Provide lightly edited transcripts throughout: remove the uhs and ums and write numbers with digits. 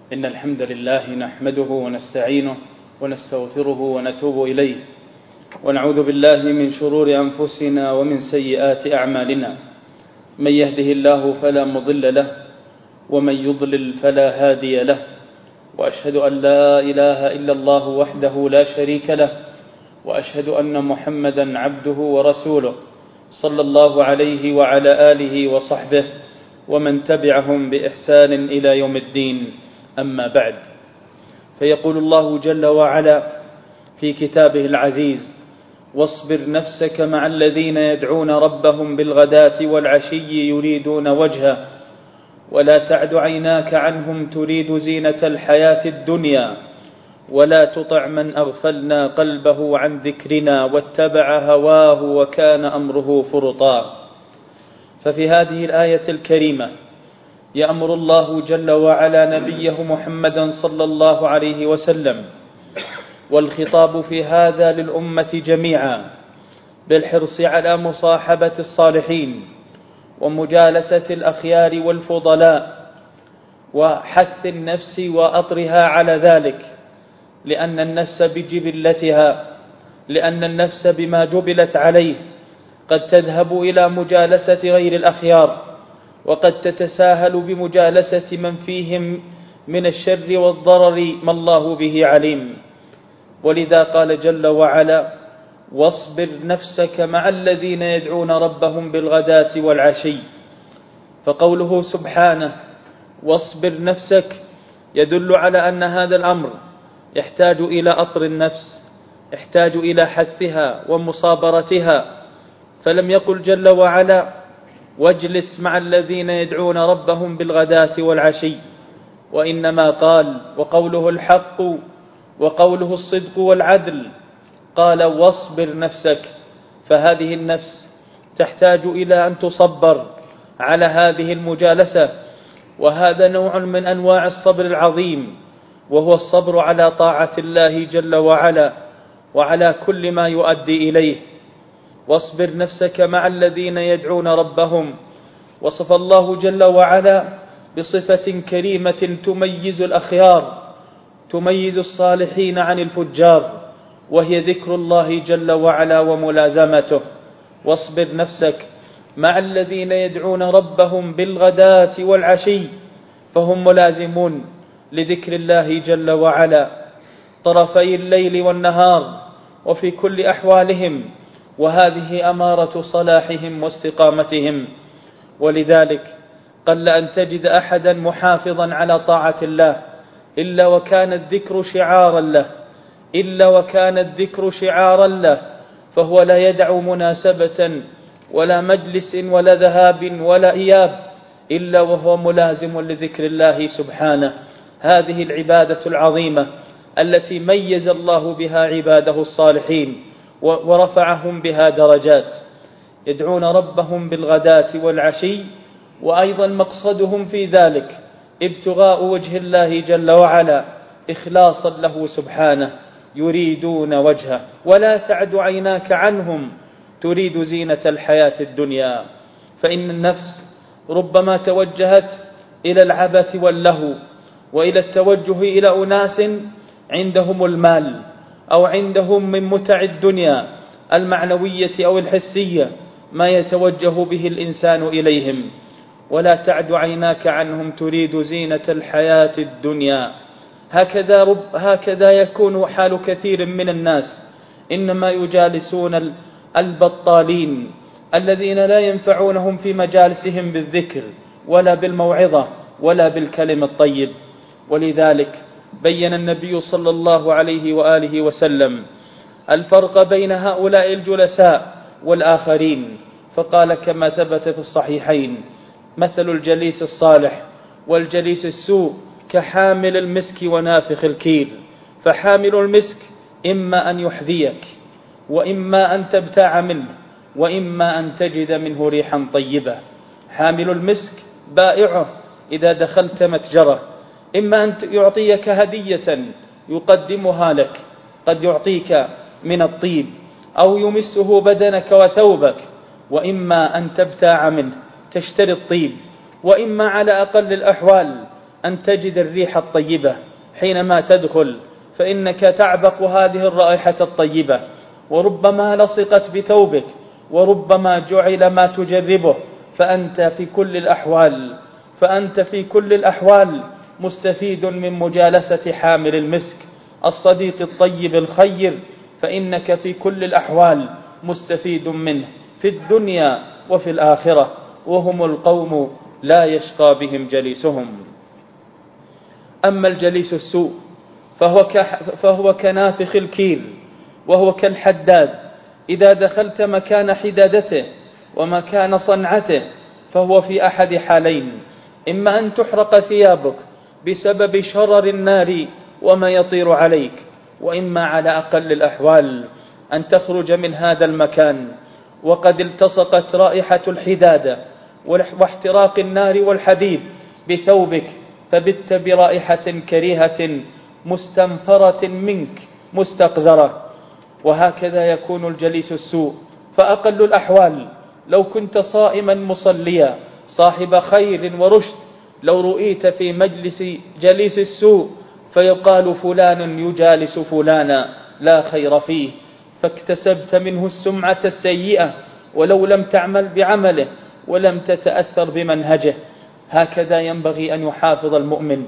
إن الحمد لله نحمده ونستعينه ونستغفره ونتوب إليه، ونعوذ بالله من شرور أنفسنا ومن سيئات أعمالنا. من يهده الله فلا مضل له، ومن يضلل فلا هادي له، وأشهد أن لا إله إلا الله وحده لا شريك له، وأشهد أن محمدا عبده ورسوله صلى الله عليه وعلى آله وصحبه ومن تبعهم بإحسان إلى يوم الدين. أما بعد، فيقول الله جل وعلا في كتابه العزيز: واصبر نفسك مع الذين يدعون ربهم بالغداة والعشي يريدون وجهه ولا تعد عيناك عنهم تريد زينة الحياة الدنيا ولا تطع من أغفلنا قلبه عن ذكرنا واتبع هواه وكان أمره فرطا. ففي هذه الآية الكريمة يأمر الله جل وعلا نبيه محمدا صلى الله عليه وسلم، والخطاب في هذا للأمة جميعا، بالحرص على مصاحبة الصالحين ومجالسة الأخيار والفضلاء وحث النفس وأطرها على ذلك، لأن النفس بما جبلت عليه قد تذهب إلى مجالسة غير الأخيار، وقد تتساهل بمجالسة من فيهم من الشر والضرر ما الله به عليم. ولذا قال جل وعلا: واصبر نفسك مع الذين يدعون ربهم بالغداة والعشي. فقوله سبحانه واصبر نفسك يدل على أن هذا الأمر يحتاج إلى أطر النفس، يحتاج إلى حثها ومصابرتها. فلم يقل جل وعلا: واجلس مع الذين يدعون ربهم بالغداة والعشي، وإنما قال، وقوله الحق وقوله الصدق والعدل، قال: واصبر نفسك. فهذه النفس تحتاج إلى أن تصبر على هذه المجالسة، وهذا نوع من أنواع الصبر العظيم، وهو الصبر على طاعة الله جل وعلا وعلى كل ما يؤدي إليه. واصبر نفسك مع الذين يدعون ربهم. وصف الله جل وعلا بصفة كريمة تميز الأخيار، تميز الصالحين عن الفجار، وهي ذكر الله جل وعلا وملازمته. واصبر نفسك مع الذين يدعون ربهم بالغداة والعشي، فهم ملازمون لذكر الله جل وعلا طرفي الليل والنهار وفي كل أحوالهم، وهذه أمارة صلاحهم واستقامتهم. ولذلك قل أن تجد أحدا محافظا على طاعة الله إلا وكان الذكر شعارا له، فهو لا يدع مناسبة ولا مجلس ولا ذهاب ولا إياب إلا وهو ملازم لذكر الله سبحانه. هذه العبادة العظيمة التي ميز الله بها عباده الصالحين ورفعهم بها درجات، يدعون ربهم بالغداة والعشي، وأيضا مقصدهم في ذلك ابتغاء وجه الله جل وعلا إخلاصا له سبحانه، يريدون وجهه ولا تعد عيناك عنهم تريد زينة الحياة الدنيا. فإن النفس ربما توجهت إلى العبث واللهو، وإلى التوجه إلى أناس عندهم المال أو عندهم من متع الدنيا المعنوية أو الحسية ما يتوجه به الإنسان إليهم. ولا تعد عيناك عنهم تريد زينة الحياة الدنيا. هكذا يكون حال كثير من الناس، إنما يجالسون البطالين الذين لا ينفعونهم في مجالسهم بالذكر ولا بالموعظة ولا بالكلم الطيب. ولذلك بين النبي صلى الله عليه وآله وسلم الفرق بين هؤلاء الجلساء والآخرين، فقال كما ثبت في الصحيحين: مثل الجليس الصالح والجليس السوء كحامل المسك ونافخ الكير. فحامل المسك إما أن يحذيك، وإما أن تبتاع منه، وإما أن تجد منه ريحا طيبة. حامل المسك بائعه إذا دخلت متجره، إما أن يعطيك هدية يقدمها لك، قد يعطيك من الطيب أو يمسه بدنك وثوبك، وإما أن تبتاع منه تشتري الطيب، وإما على أقل الأحوال أن تجد الريح الطيبة حينما تدخل، فإنك تعبق هذه الرائحة الطيبة، وربما لصقت بثوبك، وربما جعل ما تجربه، فأنت في كل الأحوال مستفيد من مجالسة حامل المسك الصديق الطيب الخير، فإنك في كل الأحوال مستفيد منه في الدنيا وفي الآخرة، وهم القوم لا يشقى بهم جليسهم. أما الجليس السوء فهو كنافخ الكير، وهو كالحداد، إذا دخلت مكان حدادته ومكان صنعته فهو في أحد حالين: إما أن تحرق ثيابك بسبب شرر النار وما يطير عليك، وإما على أقل الأحوال أن تخرج من هذا المكان وقد التصقت رائحة الحدادة واحتراق النار والحديد بثوبك، فبت برائحة كريهة مستنفرة منك مستقذرة. وهكذا يكون الجليس السوء. فأقل الأحوال لو كنت صائما مصليا صاحب خير ورشد، لو رؤيت في مجلس جليس السوء فيقال فلان يجالس فلانا لا خير فيه، فاكتسبت منه السمعة السيئة ولو لم تعمل بعمله ولم تتأثر بمنهجه. هكذا ينبغي أن يحافظ المؤمن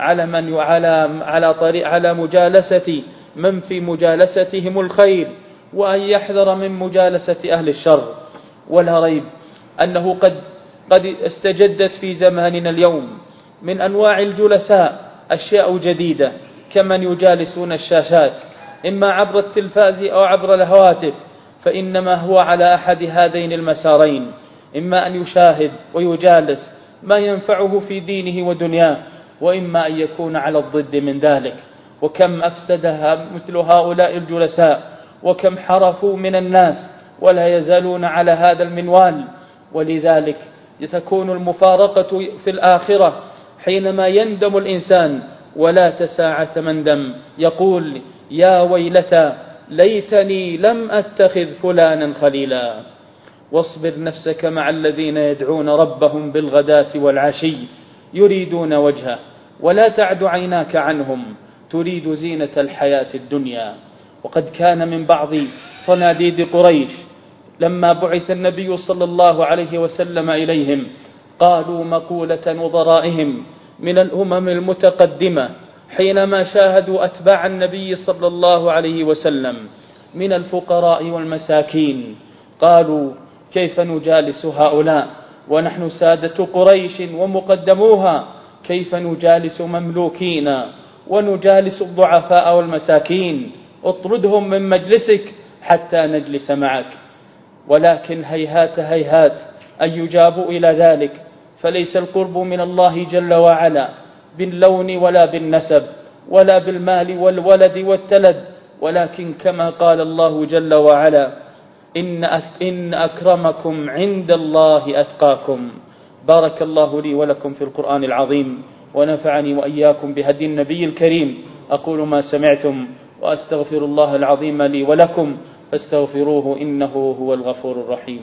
على مجالسة من في مجالستهم الخير، وأن يحذر من مجالسة أهل الشر. ولا ريب أنه قد استجدت في زماننا اليوم من أنواع الجلساء أشياء جديدة، كمن يجالسون الشاشات إما عبر التلفاز أو عبر الهواتف، فإنما هو على أحد هذين المسارين: إما أن يشاهد ويجالس ما ينفعه في دينه ودنياه، وإما أن يكون على الضد من ذلك. وكم أفسدها مثل هؤلاء الجلساء، وكم حرفوا من الناس ولا يزالون على هذا المنوال. ولذلك تكون المفارقة في الآخرة حينما يندم الإنسان ولا تساعة مندم، يقول: يا ويلتى ليتني لم أتخذ فلانا خليلا. واصبر نفسك مع الذين يدعون ربهم بالغداة والعشي يريدون وجهه، ولا تعد عيناك عنهم تريد زينة الحياة الدنيا. وقد كان من بعض صناديد قريش لما بعث النبي صلى الله عليه وسلم إليهم قالوا مقولة نظرائهم من الأمم المتقدمة حينما شاهدوا أتباع النبي صلى الله عليه وسلم من الفقراء والمساكين، قالوا: كيف نجالس هؤلاء ونحن سادة قريش ومقدموها؟ كيف نجالس مملوكينا ونجالس الضعفاء والمساكين؟ اطردهم من مجلسك حتى نجلس معك. ولكن هيهات هيهات أن يجابوا إلى ذلك، فليس القرب من الله جل وعلا باللون ولا بالنسب ولا بالمال والولد والتلد، ولكن كما قال الله جل وعلا: إن أكرمكم عند الله أتقاكم. بارك الله لي ولكم في القرآن العظيم، ونفعني وإياكم بهدي النبي الكريم. أقول ما سمعتم وأستغفر الله العظيم لي ولكم فاستغفروه إنه هو الغفور الرحيم.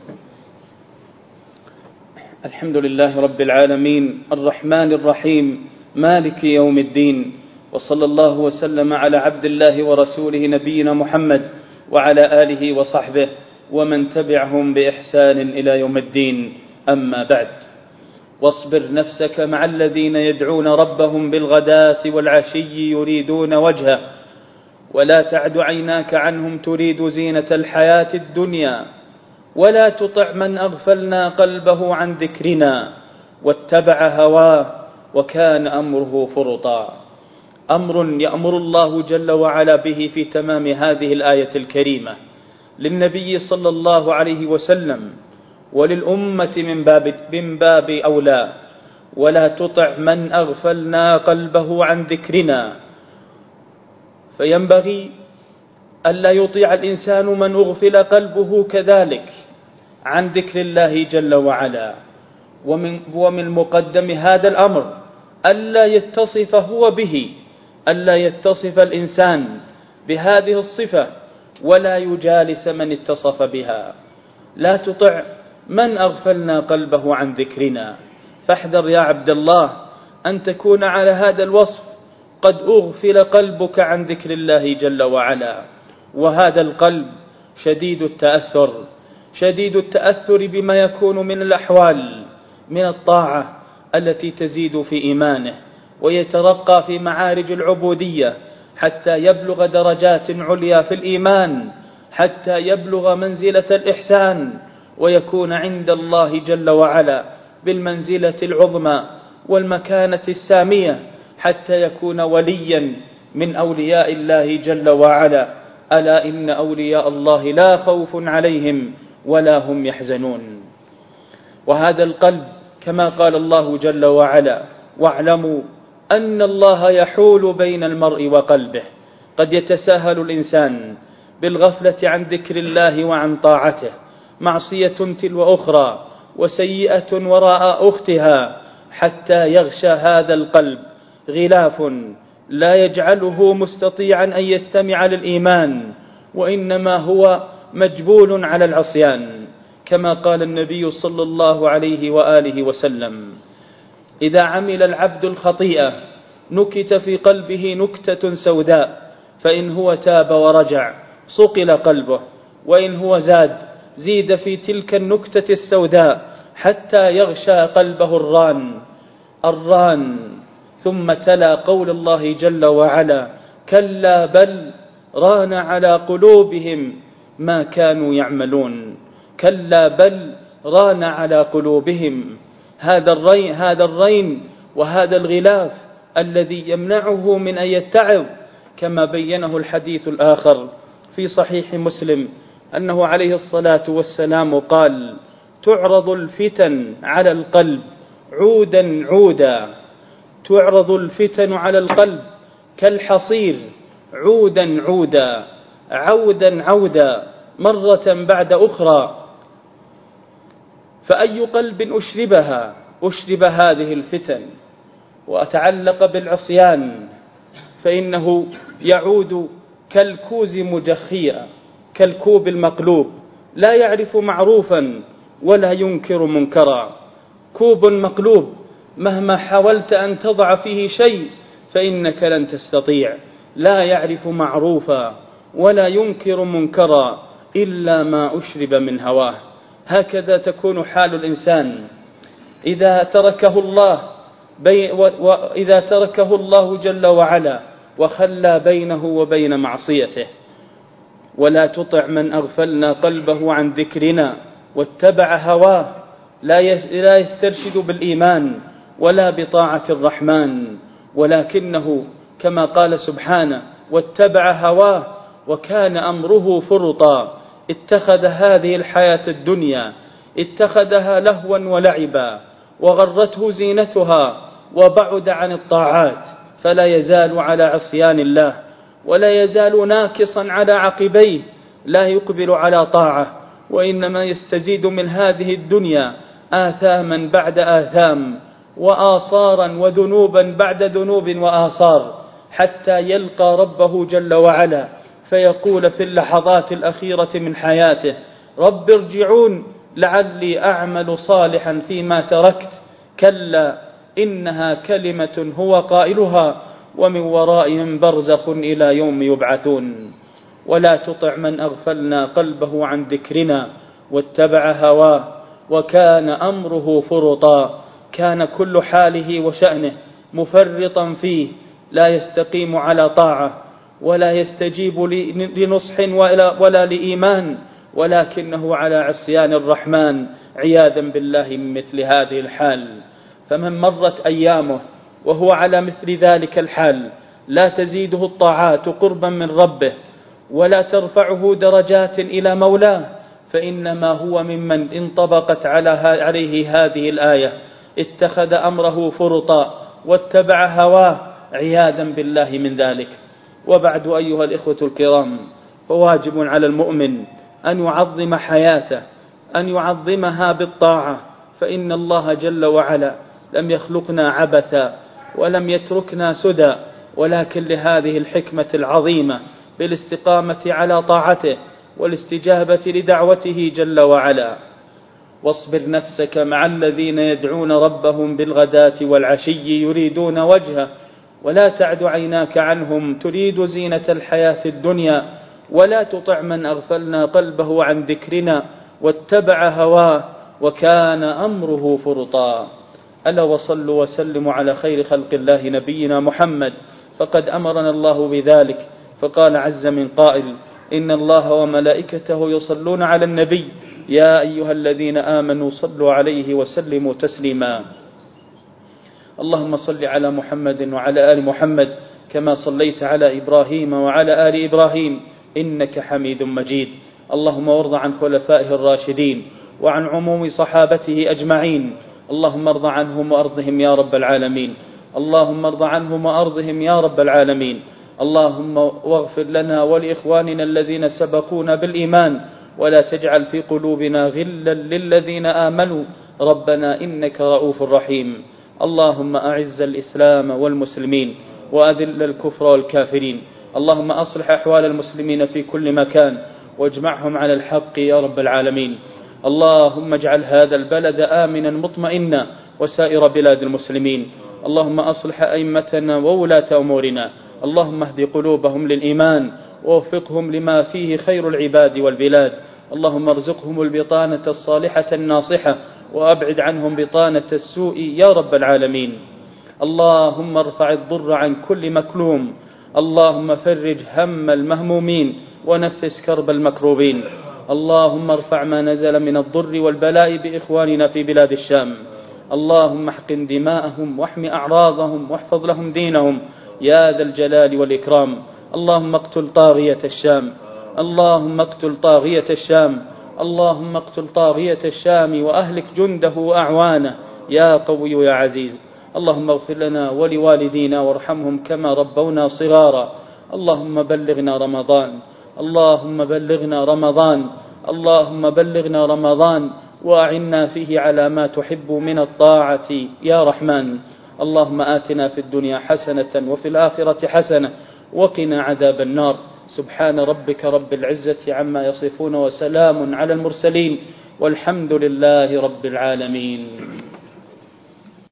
الحمد لله رب العالمين الرحمن الرحيم مالك يوم الدين، وصلى الله وسلم على عبد الله ورسوله نبينا محمد وعلى آله وصحبه ومن تبعهم بإحسان إلى يوم الدين. أما بعد: واصبر نفسك مع الذين يدعون ربهم بالغداة والعشي يريدون وجهه، ولا تعد عيناك عنهم تريد زينة الحياة الدنيا، ولا تطع من أغفلنا قلبه عن ذكرنا واتبع هواه وكان أمره فرطا. أمر يأمر الله جل وعلا به في تمام هذه الآية الكريمة للنبي صلى الله عليه وسلم وللأمة من باب أولى: ولا تطع من أغفلنا قلبه عن ذكرنا. فينبغي ألا يطيع الإنسان من أغفل قلبه كذلك عن ذكر الله جل وعلا. ومن مقدم هذا الأمر ألا يتصف هو به، ألا يتصف الإنسان بهذه الصفة ولا يجالس من اتصف بها. لا تطع من أغفلنا قلبه عن ذكرنا. فاحذر يا عبد الله أن تكون على هذا الوصف قد أغفل قلبك عن ذكر الله جل وعلا. وهذا القلب شديد التأثر بما يكون من الأحوال من الطاعة التي تزيد في إيمانه ويترقى في معارج العبودية حتى يبلغ درجات عليا في الإيمان، حتى يبلغ منزلة الإحسان ويكون عند الله جل وعلا بالمنزلة العظمى والمكانة السامية، حتى يكون وليا من أولياء الله جل وعلا. ألا إن أولياء الله لا خوف عليهم ولا هم يحزنون. وهذا القلب كما قال الله جل وعلا: واعلموا أن الله يحول بين المرء وقلبه. قد يتساهل الإنسان بالغفلة عن ذكر الله وعن طاعته، معصية تلو أخرى وسيئة وراء أختها، حتى يغشى هذا القلب غلاف لا يجعله مستطيعا أن يستمع للإيمان، وإنما هو مجبول على العصيان، كما قال النبي صلى الله عليه وآله وسلم: إذا عمل العبد الخطيئة نكت في قلبه نكتة سوداء، فإن هو تاب ورجع صقل قلبه، وإن هو زيد في تلك النكتة السوداء حتى يغشى قلبه الران. ثم تلا قول الله جل وعلا: كلا بل ران على قلوبهم ما كانوا يعملون. كلا بل ران على قلوبهم. هذا الرين وهذا الغلاف الذي يمنعه من أن يتعظ، كما بينه الحديث الآخر في صحيح مسلم أنه عليه الصلاة والسلام قال: تعرض الفتن على القلب عودا عودا. تعرض الفتن على القلب كالحصير عودا عودا، عودا عودا، مرة بعد أخرى. فأي قلب أشرب هذه الفتن وأتعلق بالعصيان فإنه يعود كالكوز مجخيا، كالكوب المقلوب، لا يعرف معروفا ولا ينكر منكرا. كوب مقلوب مهما حاولت أن تضع فيه شيء فإنك لن تستطيع، لا يعرف معروفا ولا ينكر منكرا إلا ما أشرب من هواه. هكذا تكون حال الإنسان إذا تركه الله جل وعلا وخلى بينه وبين معصيته. ولا تطع من أغفلنا قلبه عن ذكرنا واتبع هواه. لا يسترشد بالإيمان ولا بطاعة الرحمن، ولكنه كما قال سبحانه: واتبع هواه وكان أمره فرطا. اتخذ هذه الحياة الدنيا اتخذها لهوا ولعبا وغرته زينتها وبعد عن الطاعات، فلا يزال على عصيان الله ولا يزال ناكصا على عقبيه، لا يقبل على طاعة، وإنما يستزيد من هذه الدنيا آثاما بعد آثام وآصارا وذنوبا بعد ذنوب وآصار، حتى يلقى ربه جل وعلا فيقول في اللحظات الأخيرة من حياته: رب ارجعون لعلي أعمل صالحا فيما تركت. كلا إنها كلمة هو قائلها ومن ورائهم برزخ إلى يوم يبعثون. ولا تطع من أغفلنا قلبه عن ذكرنا واتبع هواه وكان أمره فرطا. كان كل حاله وشأنه مفرطا فيه، لا يستقيم على طاعة ولا يستجيب لنصح ولا لإيمان، ولكنه على عصيان الرحمن، عياذا بالله من مثل هذه الحال. فمن مرت أيامه وهو على مثل ذلك الحال لا تزيده الطاعات قربا من ربه ولا ترفعه درجات إلى مولاه، فإنما هو ممن انطبقت عليه هذه الآية: اتخذ أمره فرطا واتبع هواه، عياذا بالله من ذلك. وبعد أيها الإخوة الكرام، فواجب على المؤمن أن يعظم حياته، أن يعظمها بالطاعة، فإن الله جل وعلا لم يخلقنا عبثا ولم يتركنا سدى، ولكن لهذه الحكمة العظيمة بالاستقامة على طاعته والاستجابة لدعوته جل وعلا. واصبر نفسك مع الذين يدعون ربهم بالغداة والعشي يريدون وجهه ولا تعد عيناك عنهم تريد زينة الحياة الدنيا ولا تطع من أغفلنا قلبه عن ذكرنا واتبع هواه وكان أمره فرطا. ألا وصلوا وسلموا على خير خلق الله نبينا محمد، فقد أمرنا الله بذلك، فقال عز من قائل: إن الله وملائكته يصلون على النبي يا أيها الذين آمنوا صلوا عليه وسلموا تسليما. اللهم صل على محمد وعلى آل محمد كما صليت على إبراهيم وعلى آل إبراهيم إنك حميد مجيد. اللهم وارض عن خلفائه الراشدين وعن عموم صحابته أجمعين. اللهم ارض عنهم وأرضهم يا رب العالمين. اللهم ارض عنهم وأرضهم يا رب العالمين. اللهم واغفر لنا ولإخواننا الذين سبقونا بالإيمان ولا تجعل في قلوبنا غلا للذين آمنوا ربنا إنك رؤوف رحيم. اللهم أعز الإسلام والمسلمين وأذل الكفر والكافرين. اللهم أصلح أحوال المسلمين في كل مكان واجمعهم على الحق يا رب العالمين. اللهم اجعل هذا البلد آمنا مطمئنا وسائر بلاد المسلمين. اللهم أصلح أئمتنا وولاة أمورنا. اللهم اهد قلوبهم للإيمان ووفقهم لما فيه خير العباد والبلاد. اللهم ارزقهم البطانة الصالحة الناصحة وأبعد عنهم بطانة السوء يا رب العالمين. اللهم ارفع الضر عن كل مكلوم. اللهم فرج هم المهمومين ونفس كرب المكروبين. اللهم ارفع ما نزل من الضر والبلاء بإخواننا في بلاد الشام. اللهم احقن دماءهم واحم أعراضهم واحفظ لهم دينهم يا ذا الجلال والإكرام. اللهم اقتل طاغية الشام. اللهم اقتل طاغية الشام. اللهم اقتل طاغية الشام وأهلك جنده وأعوانه يا قوي يا عزيز. اللهم اغفر لنا ولوالدينا وارحمهم كما ربونا صغارا. اللهم بلغنا رمضان. اللهم بلغنا رمضان. اللهم بلغنا رمضان وأعنا فيه على ما تحب من الطاعة يا رحمن. اللهم آتنا في الدنيا حسنة وفي الآخرة حسنة وقنا عذاب النار. سبحان ربك رب العزة عما يصفون وسلام على المرسلين والحمد لله رب العالمين.